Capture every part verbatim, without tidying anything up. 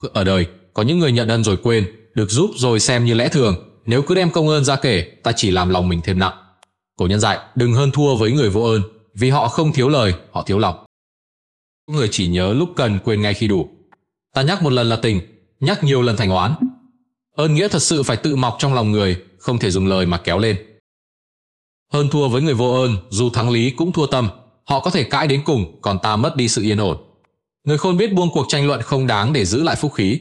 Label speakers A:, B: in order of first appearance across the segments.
A: Ở đời, có những người nhận ơn rồi quên, được giúp rồi xem như lẽ thường. Nếu cứ đem công ơn ra kể, ta chỉ làm lòng mình thêm nặng. Cổ nhân dạy, đừng hơn thua với người vô ơn, vì họ không thiếu lời, họ thiếu lòng. Người chỉ nhớ lúc cần, quên ngay khi đủ. Ta nhắc một lần là tình, nhắc nhiều lần thành oán. Ơn nghĩa thật sự phải tự mọc trong lòng người, không thể dùng lời mà kéo lên. Hơn thua với người vô ơn, dù thắng lý cũng thua tâm. Họ có thể cãi đến cùng, còn ta mất đi sự yên ổn. Người khôn biết buông cuộc tranh luận không đáng để giữ lại phúc khí.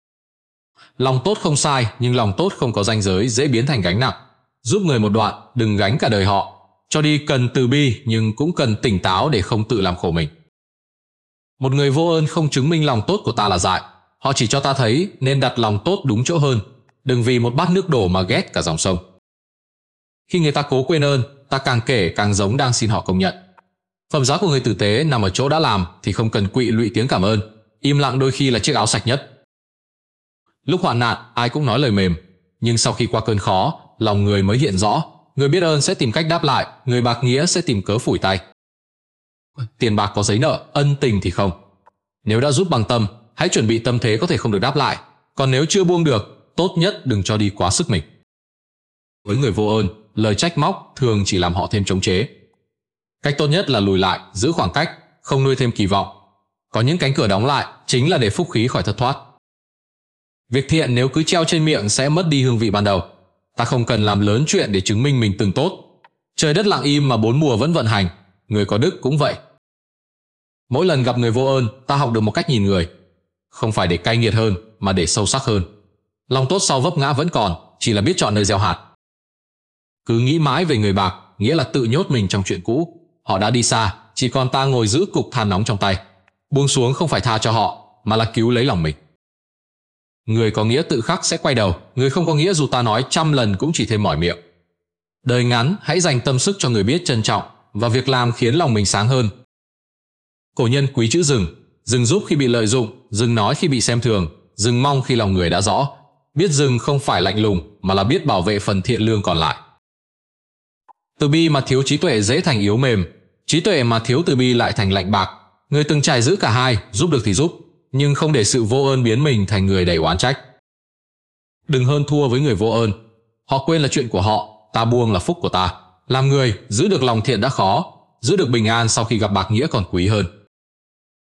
A: Lòng tốt không sai, nhưng lòng tốt không có ranh giới dễ biến thành gánh nặng. Giúp người một đoạn, đừng gánh cả đời họ. Cho đi cần từ bi, nhưng cũng cần tỉnh táo để không tự làm khổ mình. Một người vô ơn không chứng minh lòng tốt của ta là dại. Họ chỉ cho ta thấy nên đặt lòng tốt đúng chỗ hơn. Đừng vì một bát nước đổ mà ghét cả dòng sông. Khi người ta cố quên ơn, ta càng kể càng giống đang xin họ công nhận. Phẩm giá của người tử tế nằm ở chỗ đã làm thì không cần quỵ lụy tiếng cảm ơn. Im lặng đôi khi là chiếc áo sạch nhất. Lúc hoạn nạn, ai cũng nói lời mềm, nhưng sau khi qua cơn khó, lòng người mới hiện rõ. Người biết ơn sẽ tìm cách đáp lại, người bạc nghĩa sẽ tìm cớ phủi tay. Tiền bạc có giấy nợ, ân tình thì không. Nếu đã giúp bằng tâm, hãy chuẩn bị tâm thế có thể không được đáp lại. Còn nếu chưa buông được, tốt nhất đừng cho đi quá sức mình. Với người vô ơn, lời trách móc thường chỉ làm họ thêm chống chế. Cách tốt nhất là lùi lại, giữ khoảng cách, không nuôi thêm kỳ vọng. Có những cánh cửa đóng lại chính là để phúc khí khỏi thất thoát. Việc thiện nếu cứ treo trên miệng sẽ mất đi hương vị ban đầu. Ta không cần làm lớn chuyện để chứng minh mình từng tốt. Trời đất lặng im mà bốn mùa vẫn vận hành. Người có đức cũng vậy. Mỗi lần gặp người vô ơn, ta học được một cách nhìn người. Không phải để cay nghiệt hơn, mà để sâu sắc hơn. Lòng tốt sau vấp ngã vẫn còn, chỉ là biết chọn nơi gieo hạt. Cứ nghĩ mãi về người bạc, nghĩa là tự nhốt mình trong chuyện cũ. Họ đã đi xa, chỉ còn ta ngồi giữ cục than nóng trong tay. Buông xuống không phải tha cho họ, mà là cứu lấy lòng mình. Người có nghĩa tự khắc sẽ quay đầu, người không có nghĩa dù ta nói trăm lần cũng chỉ thêm mỏi miệng. Đời ngắn, hãy dành tâm sức cho người biết trân trọng, và việc làm khiến lòng mình sáng hơn. Cổ nhân quý chữ dừng, dừng giúp khi bị lợi dụng, dừng nói khi bị xem thường, dừng mong khi lòng người đã rõ. Biết dừng không phải lạnh lùng, mà là biết bảo vệ phần thiện lương còn lại. Từ bi mà thiếu trí tuệ dễ thành yếu mềm, trí tuệ mà thiếu từ bi lại thành lạnh bạc. Người từng trải giữ cả hai, giúp được thì giúp, nhưng không để sự vô ơn biến mình thành người đầy oán trách. Đừng hơn thua với người vô ơn. Họ quên là chuyện của họ, ta buông là phúc của ta. Làm người, giữ được lòng thiện đã khó, giữ được bình an sau khi gặp bạc nghĩa còn quý hơn.